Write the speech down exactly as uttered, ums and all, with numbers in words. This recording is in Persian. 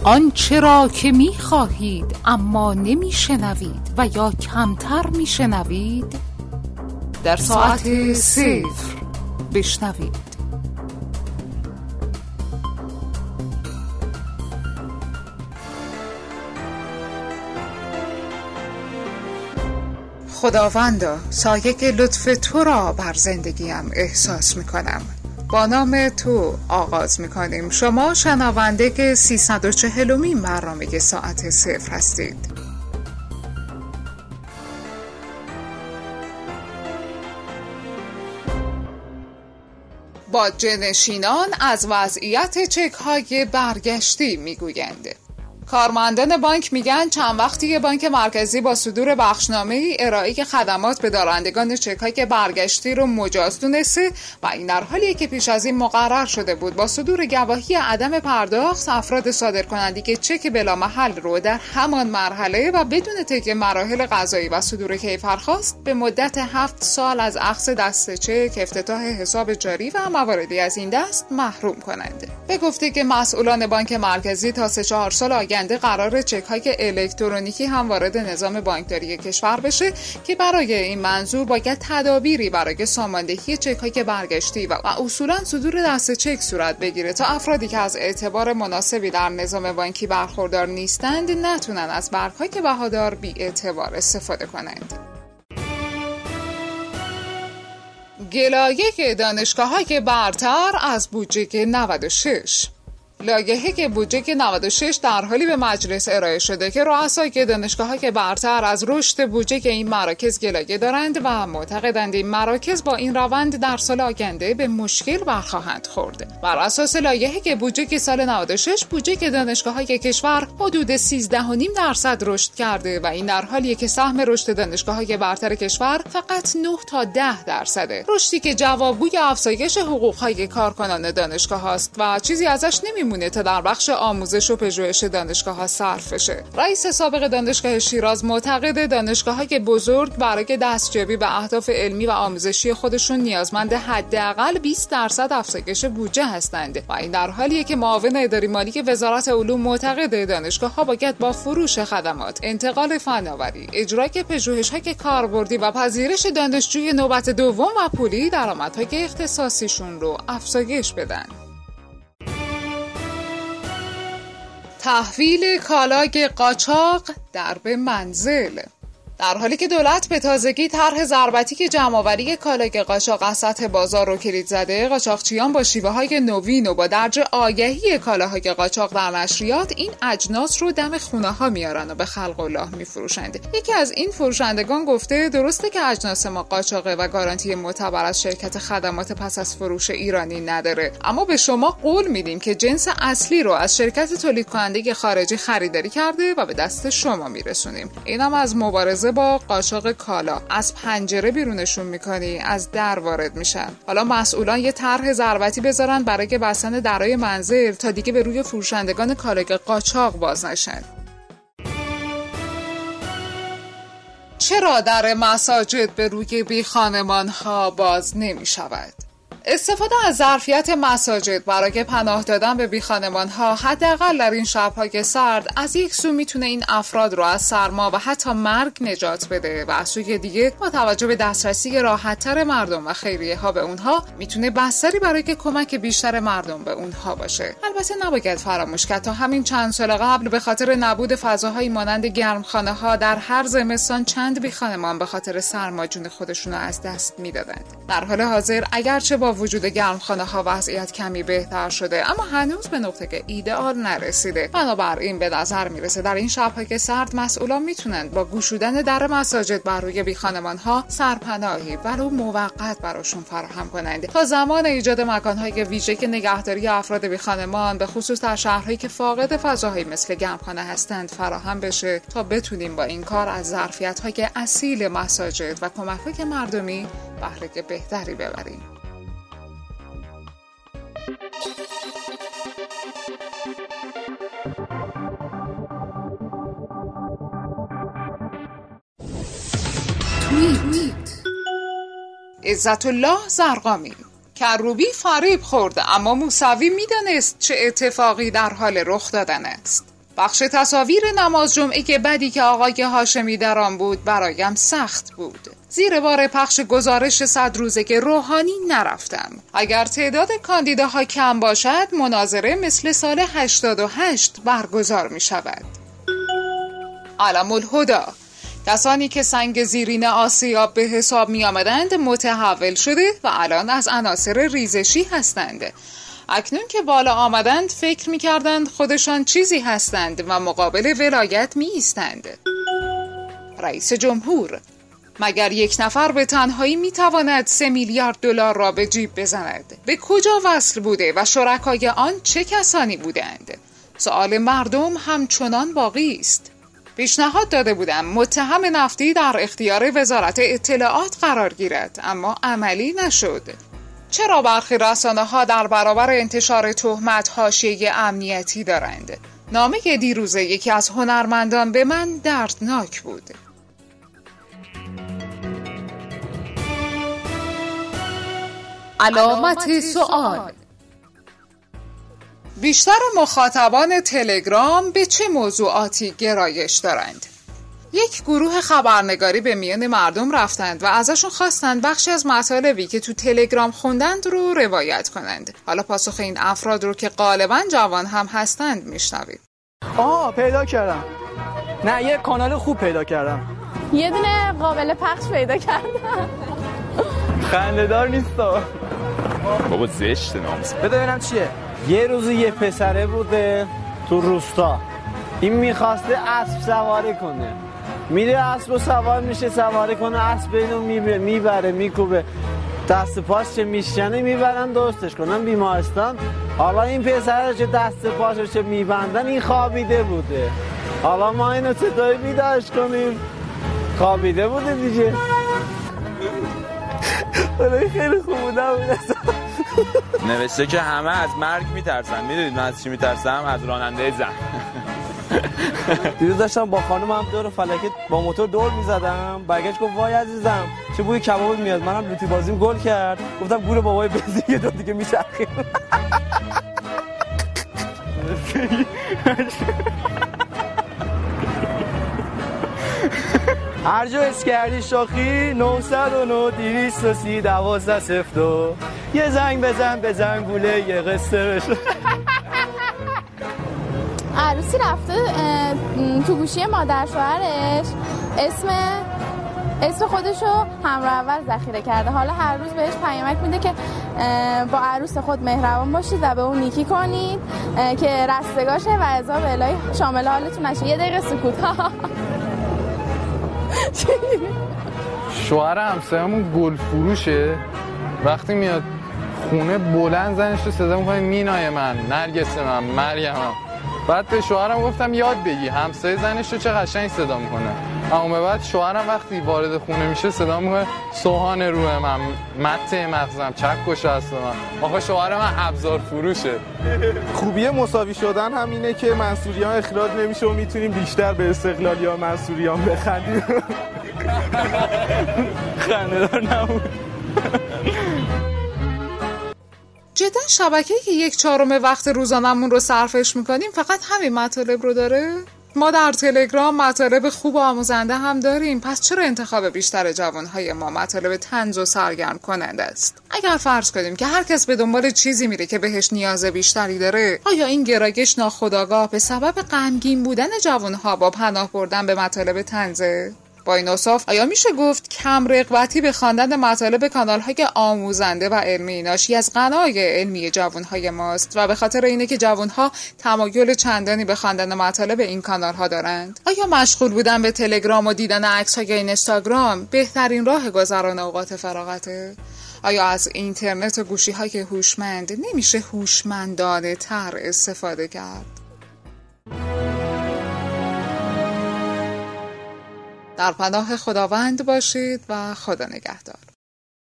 آنچه را که می خواهید اما نمی شنوید و یا کمتر می شنوید در ساعت صفر بشنوید. خداوندا، سایه لطف تو را بر زندگیم احساس می کنم. با نام تو آغاز می کنیم. شما شنونده که سیصد و چهلمین برنامه ساعت صفر هستید. باج‌نشینان از وضعیت چک‌های برگشتی میگویند. کارمندان بانک میگن چند وقتی بانک مرکزی با صدور بخشنامه‌ای ارائه خدمات به دارندگان چک‌های برگشتی رو مجاز دونسته و این در حالیه که پیش از این مقرر شده بود با صدور گواهی عدم پرداخت افراد صادرکننده که چک بلامحل رو در همان مرحله و بدون طی مراحل قضایی و صدور کیفرخواست به مدت هفت سال از اخذ دست چک، افتتاح حساب جاری و مواردی از این دست محروم کنند. به گفته که مسئولان بانک مرکزی تا سه چهار سال آینده قرار چک‌های الکترونیکی هم وارد نظام بانکداری کشور بشه که برای این منظور باید تدابیری برای ساماندهی چک‌های برگشتی و اصولاً صدور دست چک صورت بگیره تا افرادی که از اعتبار مناسبی در نظام بانکی برخوردار نیستند نتونن از برگ‌های بهادار بی اعتبار استفاده کنند. گلایه دانشگاه‌های برتر از بودجه نود و شش. لایحه که بودجه نود و شش در حالی به مجلس ارائه شده که رؤسای دانشگاه‌های برتر از رشد بودجه این مراکز گلایه دارند و معتقدند این مراکز با این روند در سال آینده به مشکل برخواهند خورد. بر اساس لایحه که بودجه سال نود و شش بودجه دانشگاه‌های کشور حدود سیزده و نیم درصد رشد کرده و این در حالیه که سهم رشد دانشگاه‌های برتر کشور فقط نه تا ده درصده. رشدی که جوابگوی افزایش حقوق‌های کارکنان دانشگاه است و چیزی ازش نمی مونه تا در بخش آموزش و پژوهش دانشگاه‌ها صرف بشه. رئیس سابق دانشگاه شیراز معتقد دانشگاه‌های بزرگ برای دستیابی به اهداف علمی و آموزشی خودشون نیازمند حداقل بیست درصد افزایش بودجه هستند و این در حالیه که معاون اداری مالی وزارت علوم معتقد دانشگاه‌ها باید با فروش خدمات، انتقال فناوری، اجرای پژوهش‌های کاربردی و پذیرش دانشجوی نوبت دوم و پولی درآمدهای اختصاصیشون رو افزایش بدن. تحویل کالای قاچاق در به منزل. در حالی که دولت به تازگی طرح ضربتی که جمع‌آوری کالای قاچاق از سطح بازار رو کلید زده، قاچاقچیان با شیوه‌های نوین و با درج آگهی کالاهای قاچاق در نشریات این اجناس رو دم خونه‌ها میارن و به خلق الله میفروشند. یکی از این فروشندگان گفته درسته که اجناس ما قاچاقه و گارانتی معتبر از شرکت خدمات پس از فروش ایرانی نداره، اما به شما قول میدیم که جنس اصلی رو از شرکت تولید کننده خارجی خریداری کرده و به دست شما میرسونیم. اینم از مبارزه با قاچاق کالا. از پنجره بیرونشون میکنی، از در وارد میشن. حالا مسئولان یه طرح ضربتی بذارن برای بستن درای منزل تا دیگه به روی فروشندگان کالای قاچاق باز نشن. چرا در مساجد به روی بی خانمان‌ها باز نمیشود؟ استفاده از ظرفیت مساجد برای پناه دادن به بیخانمان‌ها حداقل در این شب‌های سرد از یک سو میتونه این افراد رو از سرما و حتی مرگ نجات بده و از سوی دیگه با توجه به دسترسی راحت‌تر مردم و خیریه‌ها به اونها میتونه بستری برای که کمک بیشتر مردم به اونها باشه. البته نباید فراموش کرد تا همین چند سال قبل به خاطر نبود فضاهایی مانند گرمخانه‌ها در هر زمستان چند بیخانمان به خاطر سرما جون خودشون رو از دست میدادند. در حال حاضر اگرچه با وجود گرمخانه‌ها وضعیت کمی بهتر شده اما هنوز به نقطه ایدئال نرسیده. بنابراین به نظر میرسه در این شب‌های سرد مسئولان میتونن با گشودن در مساجد بر روی بیخانمان‌ها سرپناهی ولو موقت براشون فراهم کنند تا زمان ایجاد مکان‌های ویژه نگهداری افراد بیخانمان به خصوص در شهرهایی که فاقد فضاهایی مثل گرمخانه هستند فراهم بشه تا بتونیم با این کار از ظرفیت‌های اصیل مساجد و کمک‌های مردمی بهره بهتری ببریم. توییت. عزت الله زرقامی: کروبی فریب خورد اما موسوی میدانست چه اتفاقی در حال رخ دادن است. بخش تصاویر نماز جمعه که بعدی که آقای هاشمی در آن بود برایم سخت بود. زیر بار پخش گزارش صد روزه که روحانی نرفتم. اگر تعداد کاندیداها کم باشد مناظره مثل سال هشتاد و هشت برگزار می شود. علم الهدی، کسانی که سنگ زیرین آسیاب به حساب می آمدند متحول شده و الان از عناصر ریزشی هستند. اکنون که بالا آمدند فکر می کردند خودشان چیزی هستند و مقابل ولایت می ایستند. رئیس جمهور، مگر یک نفر به تنهایی می تواند سه میلیارد دلار را به جیب بزند؟ به کجا وصل بوده و شرکای آن چه کسانی بودند؟ سؤال مردم همچنان باقی است. پیشنهاد داده بودم متهم نفتی در اختیار وزارت اطلاعات قرار گیرد، اما عملی نشد. چرا برخی رسانه‌ها در برابر انتشار تهمت حاشیه امنیتی دارند؟ نامه دیروزه یکی از هنرمندان به من دردناک بود. علامت سوال: بیشتر مخاطبان تلگرام به چه موضوعاتی گرایش دارند؟ یک گروه خبرنگاری به میان مردم رفتند و ازشون خواستند بخشی از مطالبی که تو تلگرام خوندند رو روایت کنند. حالا پاسخ این افراد رو که غالباً جوان هم هستند میشنوید. آها پیدا کردم. نه یه کانال خوب پیدا کردم. یه دونه قابل پخش پیدا کردم. خنده‌دار نیستا. بابا زشت ناموس. بده ببینم چیه. یه روز یه پسره بوده تو روستا. این میخواسته اسب سواری کنه. میره اسب سوار میشه، سواری کنه، اسب اینو میبره میبره میکوبه، دست پاش چه میشکنه میبرن درستش کنن بیمارستان. حالا این پسر چه دست پاش چه میبندن، این خوابیده بوده. حالا ما اینو چطوری بیدارش کنیم؟ خوابیده بوده دیگه. ولی خیلی خوب بوده. نوشته که همه از مرگ میترسن. میدونید من از چی میترسم؟ از راننده زن. دیروز داشتم با خانم هم دور فلکه با موتور دور میزدم، برگشت گفت وای عزیزم چه بوی کباب میاد. منم لوتی بازیم گل کرد، گفتم گور بابای بنزین یه دو دیگه میچرخیم. هر جا اس کردی شاخی نهصد و نه دویست و سی دوازده صفر دو یه زنگ بزن به زنگوله یه قصه بشه. عروسی رفته تو گوشی مادر شوهرش اسم اسم خودشو همراه اول ذخیره کرده. حالا هر روز بهش پیامک میده که با عروس خود مهربان باشید و به اون نیکی کنید که رستگاشه و عذاب الهی شامل حالتون نشه. یه دقیقه سکوت. شوهر همسایه‌مون گل فروشه، وقتی میاد خونه بلند زنش رو صدا میکنه مینای من، نرگس من، مریمم. بعد به شوهرم گفتم یاد بگی همسایه زنش رو چه قشنگ صدا میکنه. اما بعد شوهرم وقتی وارد خونه میشه صدا میکنه سوهان روح من، مته مغزم، چکش هست من. آخه شوهر من ابزار فروشه. خوبیه مساوی شدن همینه که منصوریان اخراج نمیشه و میتونیم بیشتر به استقلالی ها منصوریان بخندیم. خنده‌دار نبود. جدا شبکه‌ای که یک چهارم وقت روزانمون رو صرفش میکنیم فقط همین مطالب رو داره؟ ما در تلگرام مطالب خوب و آموزنده هم داریم، پس چرا انتخاب بیشتر جوانهای ما مطالب طنز و سرگرم کننده است؟ اگر فرض کنیم که هر کس به دنبال چیزی میره که بهش نیاز بیشتری داره، آیا این گرایش ناخودآگاه به سبب غمگین بودن جوانها با پناه بردن به مطالب طنزه؟ با این اوصاف آیا میشه گفت کم رغبتی به خواندن مطالب کانال‌های آموزنده و علمی ناشی از غنای علمی جوانهای ماست و به خاطر اینه که جوانها تمایل چندانی به خواندن مطالب این کانال‌ها دارند؟ آیا مشغول بودن به تلگرام و دیدن عکس‌های اینستاگرام بهترین راه گذران اوقات فراغته؟ آیا از اینترنت و گوشی‌های هوشمند نمیشه هوشمندانه تر استفاده کرد؟ در پناه خداوند باشید و خدا نگهدار.